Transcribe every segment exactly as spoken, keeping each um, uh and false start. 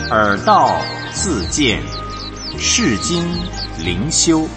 耳道自见，世经灵修。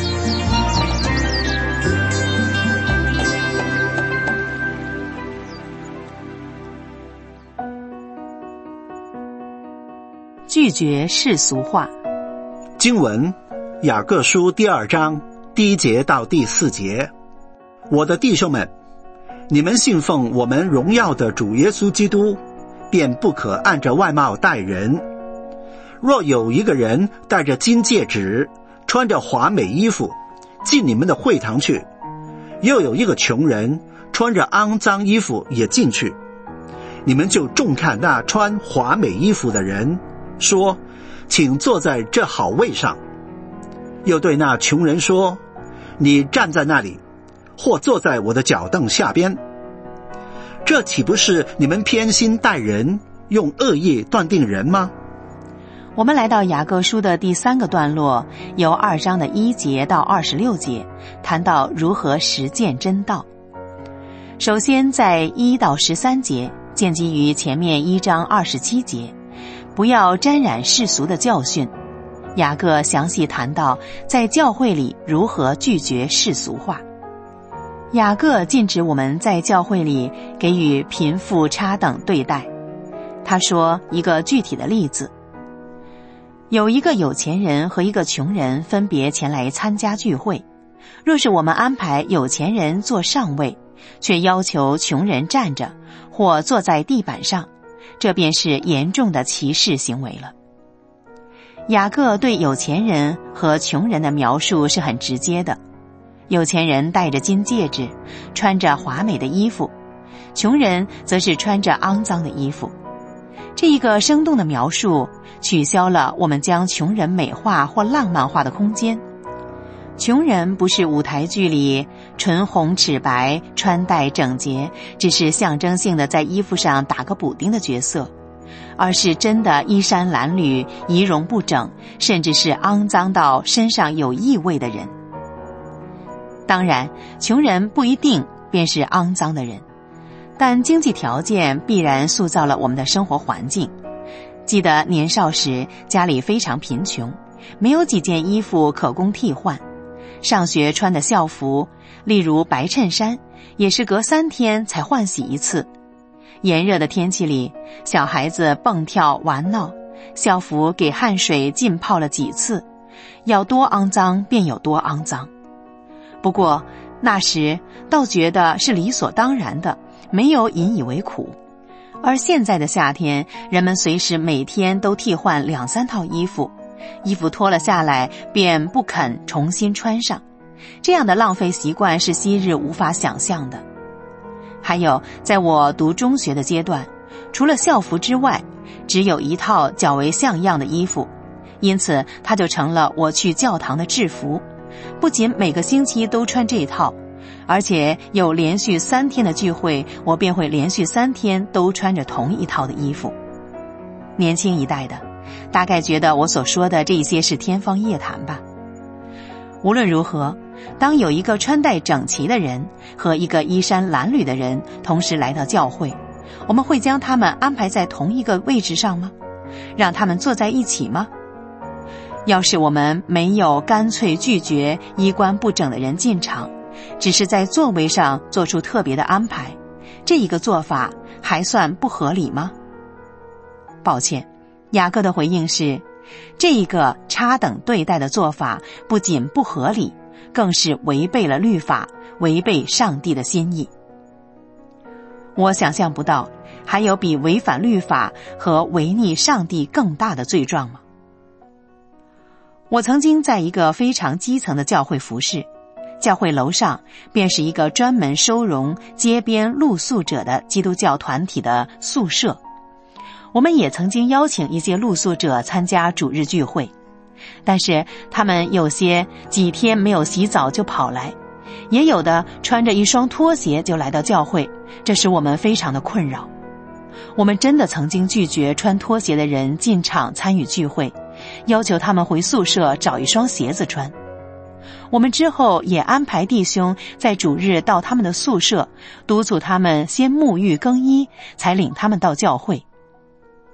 拒绝世俗化。 经文雅各书第二章第一节到第四节。我的弟兄们，你们信奉我们荣耀的主耶稣基督，便不可按着外貌待人。若有一个人戴着金戒指，穿着华美衣服进你们的会堂去，又有一个穷人穿着肮脏衣服也进去，你们就重看那穿华美衣服的人，说，请坐在这好位上。又对那穷人说，你站在那里，或坐在我的脚凳下边。这岂不是你们偏心待人，用恶意断定人吗？ 我们来到雅各书的第三个段落，由二章的一节到二十六节，谈到如何实践真道。首先在一到十三节，建基于前面一章二十七节，不要沾染世俗的教训。雅各详细谈到在教会里如何拒绝世俗化。雅各禁止我们在教会里给予贫富差等对待。他说一个具体的例子，有一个有钱人和一个穷人分别前来参加聚会，若是我们安排有钱人坐上位，却要求穷人站着或坐在地板上，这便是严重的歧视行为了。雅各对有钱人和穷人的描述是很直接的，有钱人戴着金戒指，穿着华美的衣服，穷人则是穿着肮脏的衣服。这一个生动的描述取消了我们将穷人美化或浪漫化的空间。穷人不是舞台剧里唇红齿白，穿戴整洁，只是象征性的在衣服上打个补丁的角色，而是真的衣衫褴褛，仪容不整，甚至是肮脏到身上有异味的人。当然，穷人不一定便是肮脏的人，但经济条件必然塑造了我们的生活环境。记得年少时家里非常贫穷，没有几件衣服可供替换，上学穿的校服，例如白衬衫，也是隔三天才换洗一次。炎热的天气里，小孩子蹦跳玩闹，校服给汗水浸泡了几次，要多肮脏便有多肮脏。不过那时倒觉得是理所当然的，没有引以为苦。而现在的夏天，人们随时每天都替换两三套衣服，衣服脱了下来便不肯重新穿上，这样的浪费习惯是昔日无法想象的。还有在我读中学的阶段，除了校服之外，只有一套较为像样的衣服，因此它就成了我去教堂的制服。不仅每个星期都穿这一套，而且有连续三天的聚会，我便会连续三天都穿着同一套的衣服。年轻一代的大概觉得我所说的这些是天方夜谭吧。无论如何，当有一个穿戴整齐的人和一个衣衫褴褛的人同时来到教会，我们会将他们安排在同一个位置上吗？让他们坐在一起吗？要是我们没有干脆拒绝衣冠不整的人进场，只是在座位上做出特别的安排，这一个做法还算不合理吗？抱歉，雅各的回应是，这一个差等对待的做法不仅不合理，更是违背了律法，违背上帝的心意。我想象不到还有比违反律法和违逆上帝更大的罪状吗？我曾经在一个非常基层的教会服侍，教会楼上便是一个专门收容街边露宿者的基督教团体的宿舍。我们也曾经邀请一些露宿者参加主日聚会，但是他们有些几天没有洗澡就跑来，也有的穿着一双拖鞋就来到教会，这使我们非常的困扰。我们真的曾经拒绝穿拖鞋的人进场参与聚会，要求他们回宿舍找一双鞋子穿。我们之后也安排弟兄在主日到他们的宿舍，督促他们先沐浴更衣，才领他们到教会。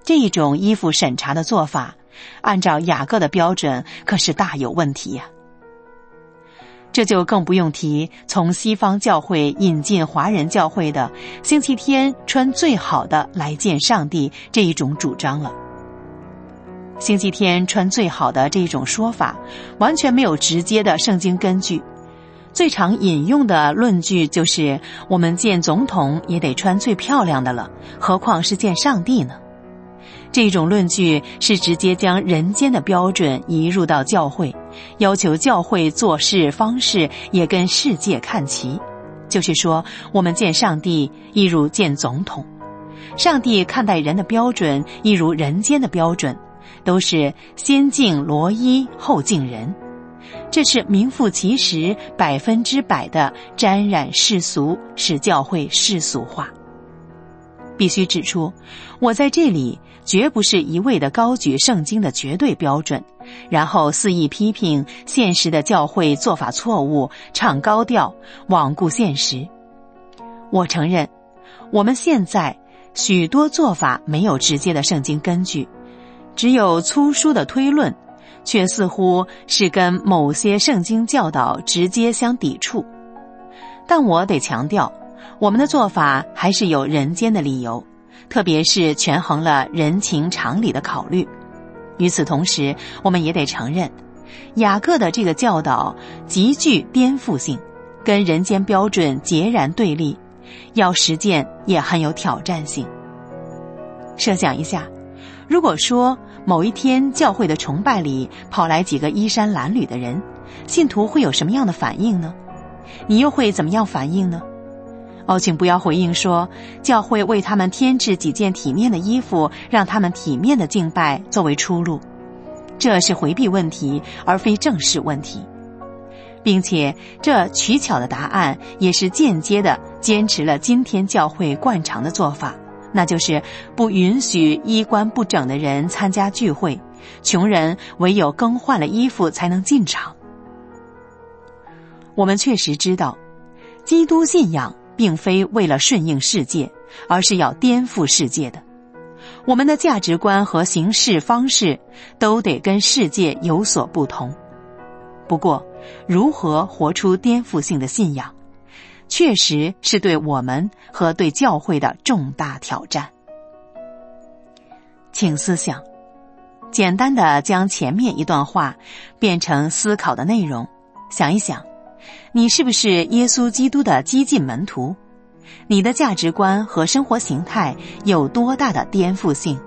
这一种依附审查的做法，按照雅各的标准可是大有问题呀。这就更不用提从西方教会引进华人教会的星期天穿最好的来见上帝这一种主张了。星期天穿最好的这一种说法完全没有直接的圣经根据，最常引用的论据就是我们见总统也得穿最漂亮的了，何况是见上帝呢？这种论据是直接将人间的标准移入到教会，要求教会做事方式也跟世界看齐，就是说我们见上帝一如见总统，上帝看待人的标准一如人间的标准，都是先敬罗衣后敬人，这是名副其实百分之百的沾染世俗，使教会世俗化。必须指出，我在这里绝不是一味的高举圣经的绝对标准，然后肆意批评现实的教会做法错误，唱高调，罔顾现实。我承认，我们现在许多做法没有直接的圣经根据，只有粗疏的推论，却似乎是跟某些圣经教导直接相抵触。但我得强调，我们的做法还是有人间的理由，特别是权衡了人情常理的考虑。与此同时，我们也得承认，雅各的这个教导极具颠覆性，跟人间标准截然对立，要实践也很有挑战性。设想一下，如果说某一天教会的崇拜里跑来几个衣衫褴褛的人，信徒会有什么样的反应呢？你又会怎么样反应呢？哦，请不要回应说教会为他们添置几件体面的衣服，让他们体面的敬拜作为出路。这是回避问题，而非正视问题，并且这取巧的答案也是间接的坚持了今天教会惯常的做法，那就是不允许衣冠不整的人参加聚会，穷人唯有更换了衣服才能进场。我们确实知道，基督信仰并非为了顺应世界，而是要颠覆世界的。我们的价值观和行事方式都得跟世界有所不同。不过，如何活出颠覆性的信仰，确实是对我们和对教会的重大挑战。请思想，简单的将前面一段话变成思考的内容，想一想，你是不是耶稣基督的激进门徒？你的价值观和生活形态有多大的颠覆性？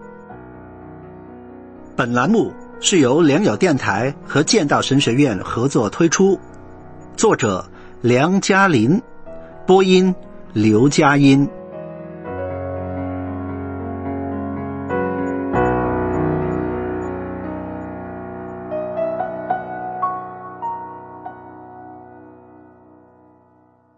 本栏目是由良友电台和剑道神学院合作推出，作者梁嘉林，播音刘佳音。